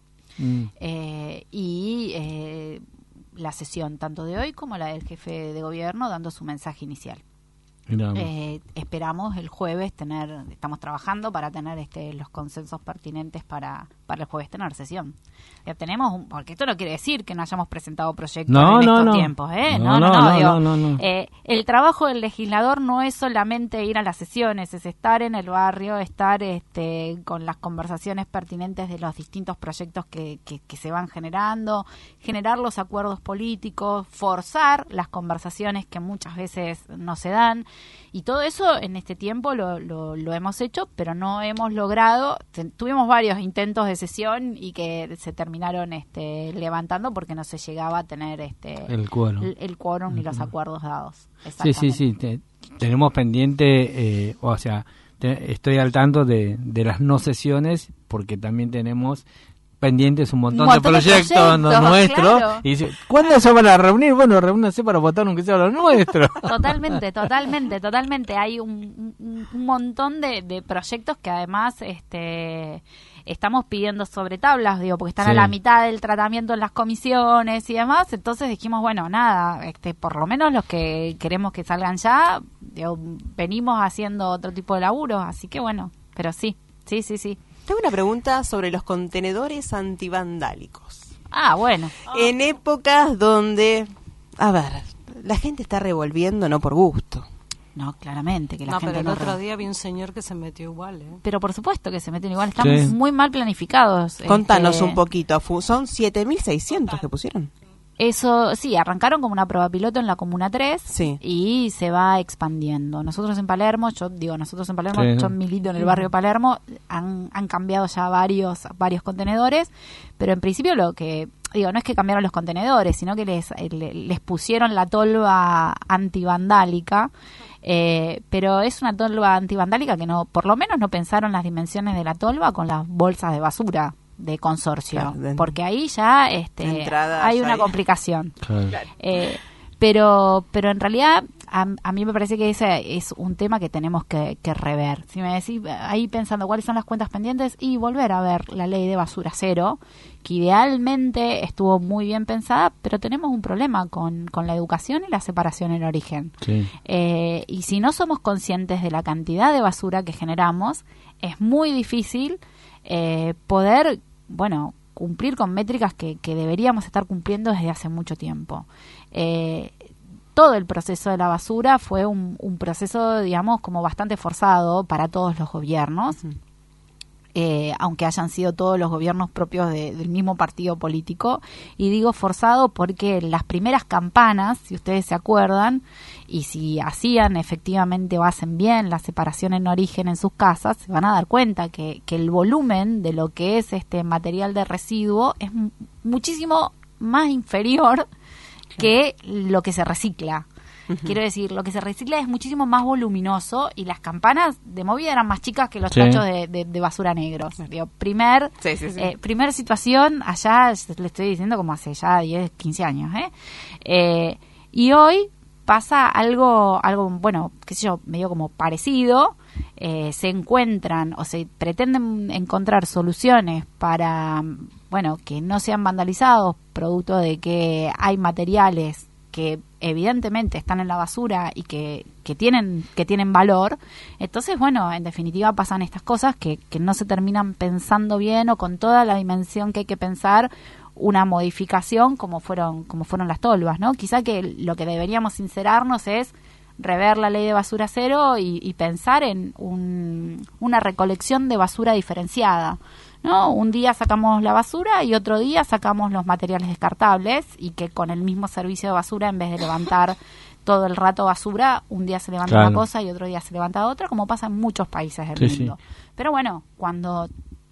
y la sesión tanto de hoy como la del jefe de gobierno dando su mensaje inicial. Esperamos el jueves estamos trabajando para tener los consensos pertinentes para el jueves tener sesión. Tenemos porque esto no quiere decir que no hayamos presentado proyectos en estos tiempos, No. El trabajo del legislador no es solamente ir a las sesiones, es estar en el barrio, estar con las conversaciones pertinentes de los distintos proyectos que se van generando, generar los acuerdos políticos, forzar las conversaciones que muchas veces no se dan. Y todo eso en este tiempo lo hemos hecho, pero no hemos logrado. Tuvimos varios intentos de sesión y que se terminaron levantando porque no se llegaba a tener el quórum ni los acuerdos dados. Sí. Tenemos pendiente, estoy al tanto de las no sesiones porque también tenemos pendientes un montón de proyectos nuestros, claro. Y dice, ¿cuándo se van a reunir? Bueno, reúnanse para votar aunque sea lo nuestro. Totalmente. Hay un montón de proyectos que además estamos pidiendo sobre tablas, porque están a la mitad del tratamiento en las comisiones y demás. Entonces dijimos, bueno, nada, por lo menos los que queremos que salgan ya, venimos haciendo otro tipo de laburo, así que bueno, pero sí. Tengo una pregunta sobre los contenedores antivandálicos. Bueno. En épocas donde, la gente está revolviendo no por gusto. No, claramente, que la No, gente pero el no... otro día vi un señor que se metió igual, ¿eh? Pero por supuesto que se meten igual, están Sí. muy mal planificados. Contanos un poquito, son 7.600 que pusieron. Eso, sí, arrancaron como una prueba piloto en la Comuna 3 Sí. y se va expandiendo. Nosotros en Palermo, yo Sí. yo milito en el barrio Palermo, han cambiado ya varios contenedores, pero en principio lo que, digo, no es que cambiaron los contenedores, sino que les pusieron la tolva antivandálica, pero es una tolva antivandálica que no, por lo menos no pensaron las dimensiones de la tolva con las bolsas de basura de consorcio, Claro, porque ahí ya de entrada hay ya una hay- complicación. Claro. Pero en realidad a mí me parece que ese es un tema que tenemos que rever. Si me decís ahí pensando cuáles son las cuentas pendientes, y volver a ver la ley de basura cero, que idealmente estuvo muy bien pensada, pero tenemos un problema con la educación y la separación en origen. Sí. Y si no somos conscientes de la cantidad de basura que generamos, es muy difícil poder, bueno, cumplir con métricas que deberíamos estar cumpliendo desde hace mucho tiempo. Todo el proceso de la basura fue un proceso, digamos, como bastante forzado para todos los gobiernos, aunque hayan sido todos los gobiernos propios del mismo partido político. Y digo forzado porque las primeras campanas, si ustedes se acuerdan, y si hacían efectivamente o hacen bien la separación en origen en sus casas, se van a dar cuenta que el volumen de lo que es este material de residuo es muchísimo más inferior que lo que se recicla. Quiero decir, lo que se recicla es muchísimo más voluminoso, y las campanas de movida eran más chicas que los Sí. tachos de basura negros. Digo, primer situación allá, le estoy diciendo como hace ya 10, 15 años. Y hoy pasa algo, bueno, qué sé yo, medio como parecido. Se encuentran o se pretenden encontrar soluciones para, bueno, que no sean vandalizados, producto de que hay materiales que evidentemente están en la basura y que tienen valor. Entonces, bueno, en definitiva pasan estas cosas que no se terminan pensando bien, o con toda la dimensión que hay que pensar una modificación como fueron las tolvas, ¿no? Quizá que lo que deberíamos sincerarnos es rever la ley de basura cero y pensar en una recolección de basura diferenciada, ¿no? Un día sacamos la basura y otro día sacamos los materiales descartables, y que con el mismo servicio de basura, en vez de levantar todo el rato basura, un día se levanta Claro. una cosa y otro día se levanta otra, como pasa en muchos países del Sí, mundo. Pero bueno, cuando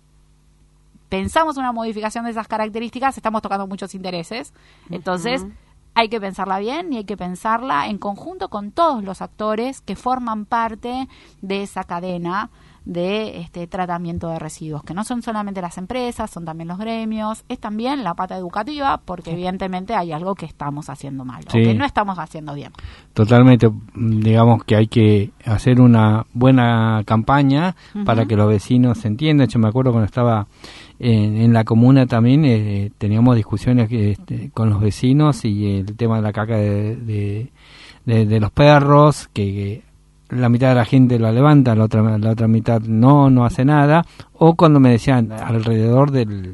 pensamos una modificación de esas características, estamos tocando muchos intereses. Entonces, hay que pensarla bien, y hay que pensarla en conjunto con todos los actores que forman parte de esa cadena de tratamiento de residuos, que no son solamente las empresas, son también los gremios, es también la pata educativa, porque evidentemente hay algo que estamos haciendo mal, Sí. o que no estamos haciendo bien. Totalmente, digamos que hay que hacer una buena campaña para que los vecinos se entiendan. Yo me acuerdo cuando estaba en la comuna también, teníamos discusiones con los vecinos, y el tema de la caca de los perros, que la mitad de la gente la levanta, la otra mitad no hace nada. O cuando me decían alrededor de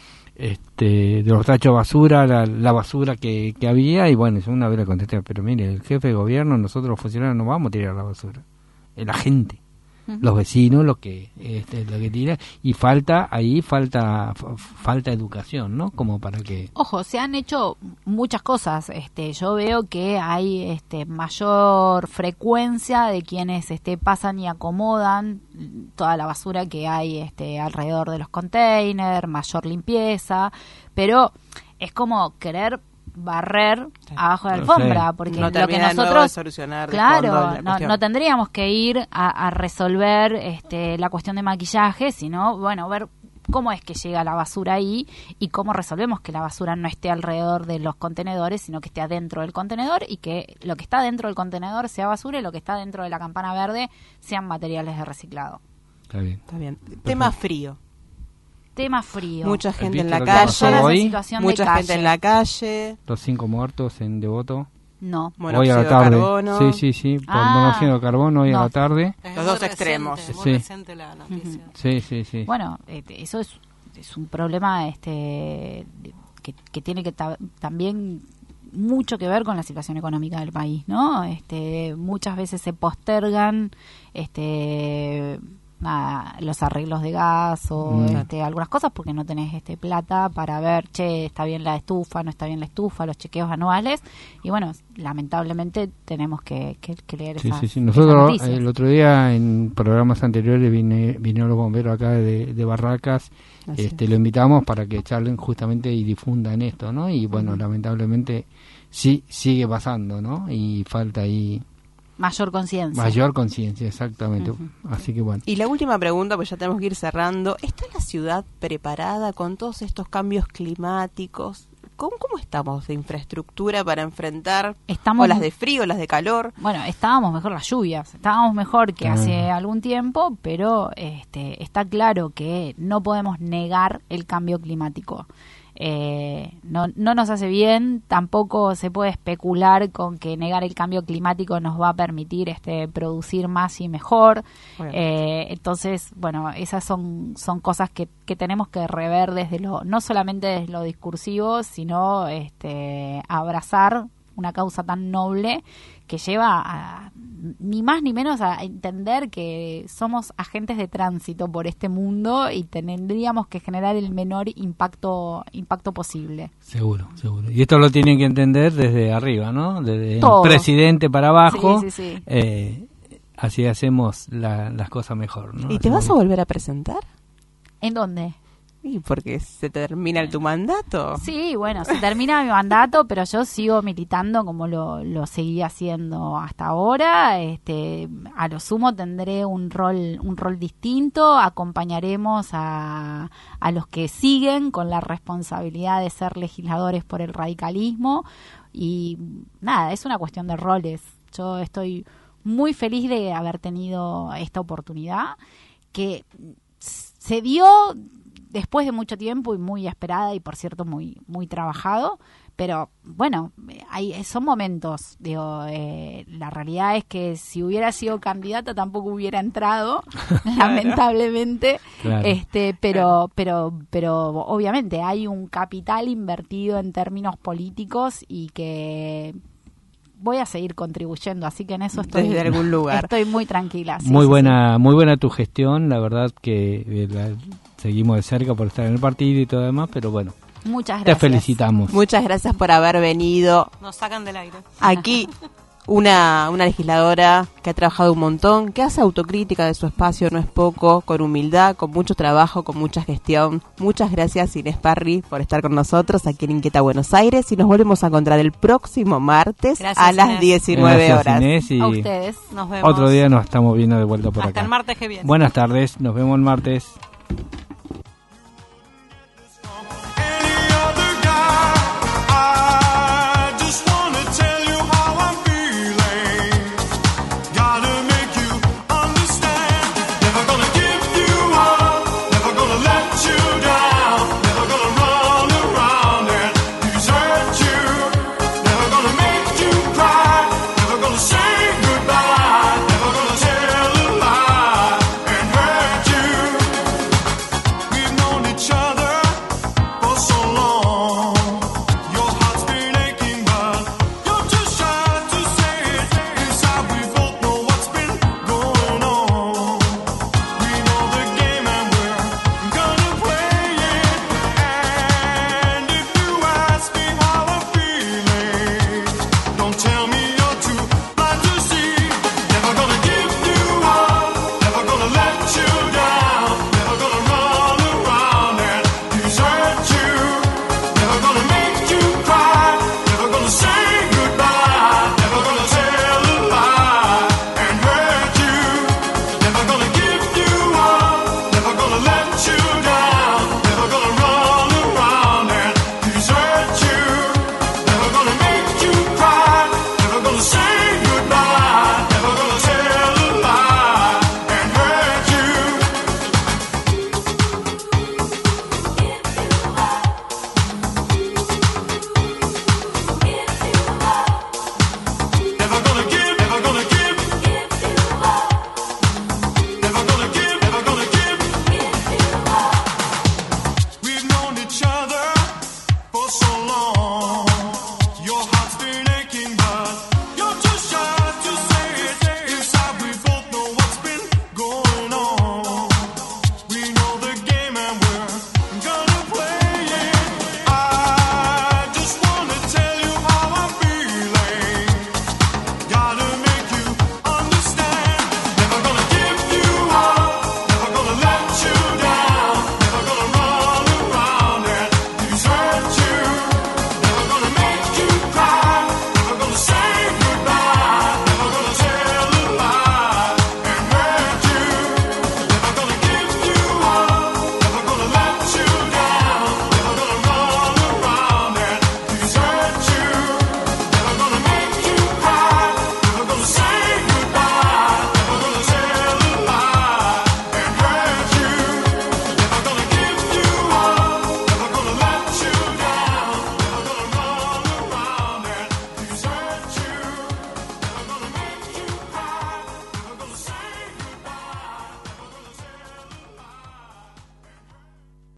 los tachos de basura, la basura que había, y bueno, yo una vez le contesté, pero mire, el jefe de gobierno, nosotros los funcionarios no vamos a tirar la basura, es la gente, los vecinos lo que tira, y falta educación, ¿no? Como para que... Ojo, se han hecho muchas cosas. Yo veo que hay mayor frecuencia de quienes pasan y acomodan toda la basura que hay alrededor de los containers, mayor limpieza, pero es como querer barrer abajo de la alfombra, porque no lo que termina de nuevo de nosotros, solucionar de fondo claro, la cuestión. no tendríamos que ir a resolver la cuestión de maquillaje, sino, bueno, ver cómo es que llega la basura ahí, y cómo resolvemos que la basura no esté alrededor de los contenedores, sino que esté adentro del contenedor, y que lo que está dentro del contenedor sea basura, y lo que está dentro de la campana verde sean materiales de reciclado. Está bien. Está bien. Tema frío. Tema frío. Mucha gente en ¿Viste la lo que pasó calle. hoy? Situación de Mucha gente calle. en la calle. Los 5 muertos en Devoto. No. Hoy a Monóxido la de tarde. carbono. Sí, por Ah, monóxido de carbono hoy a no. la tarde. Es Los muy dos extremos. Muy Sí. reciente la noticia. Sí. Bueno, eso es un problema que tiene que también mucho que ver con la situación económica del país, ¿no? Muchas veces se postergan los arreglos de gas o algunas cosas porque no tenés plata para ver, está bien la estufa, no está bien la estufa, los chequeos anuales, y bueno, lamentablemente tenemos que leer esas Nosotros noticias. El otro día en programas anteriores vinieron los bomberos acá de Barracas, lo invitamos para que charlen justamente y difundan esto, ¿no? Y bueno, lamentablemente sí sigue pasando, ¿no? Y falta ahí mayor conciencia. Mayor conciencia, exactamente. Así que bueno. Y la última pregunta, pues ya tenemos que ir cerrando. ¿Está la ciudad preparada con todos estos cambios climáticos? ¿Cómo estamos de infraestructura para enfrentar olas de frío, olas de calor? Bueno, estábamos mejor las lluvias, estábamos mejor que hace algún tiempo, pero está claro que no podemos negar el cambio climático. No nos hace bien, tampoco se puede especular con que negar el cambio climático nos va a permitir producir más y mejor. Entonces, bueno, esas son cosas que tenemos que rever no solamente desde lo discursivo, sino abrazar una causa tan noble que lleva ni más ni menos a entender que somos agentes de tránsito por este mundo y tendríamos que generar el menor impacto posible. Seguro. Y esto lo tienen que entender desde arriba, ¿no? Desde todo. El presidente para abajo. Sí. Así hacemos las cosas mejor, ¿no? ¿Y te vas a volver a presentar? ¿En dónde? Y porque se termina tu mandato. Sí, bueno, se termina mi mandato, pero yo sigo militando como lo seguí haciendo hasta ahora. A lo sumo tendré un rol distinto, acompañaremos a los que siguen con la responsabilidad de ser legisladores por el radicalismo y nada, es una cuestión de roles. Yo estoy muy feliz de haber tenido esta oportunidad que se dio después de mucho tiempo y muy esperada y por cierto muy trabajado, pero bueno, son momentos, la realidad es que si hubiera sido candidata tampoco hubiera entrado, lamentablemente, claro. pero obviamente hay un capital invertido en términos políticos y que voy a seguir contribuyendo, así que en eso estoy desde algún lugar. Estoy muy tranquila. Muy buena tu gestión, la verdad que seguimos de cerca por estar en el partido y todo demás, pero bueno. Muchas gracias. Te felicitamos. Muchas gracias por haber venido. Nos sacan del aire. Aquí una legisladora que ha trabajado un montón, que hace autocrítica de su espacio, no es poco, con humildad, con mucho trabajo, con mucha gestión. Muchas gracias Inés Parry por estar con nosotros aquí en Inquieta Buenos Aires y nos volvemos a encontrar el próximo martes a las 19 horas. Inés, y a ustedes. Nos vemos. Otro día nos estamos viendo de vuelta por acá. Hasta el martes que viene. Buenas tardes, nos vemos el martes.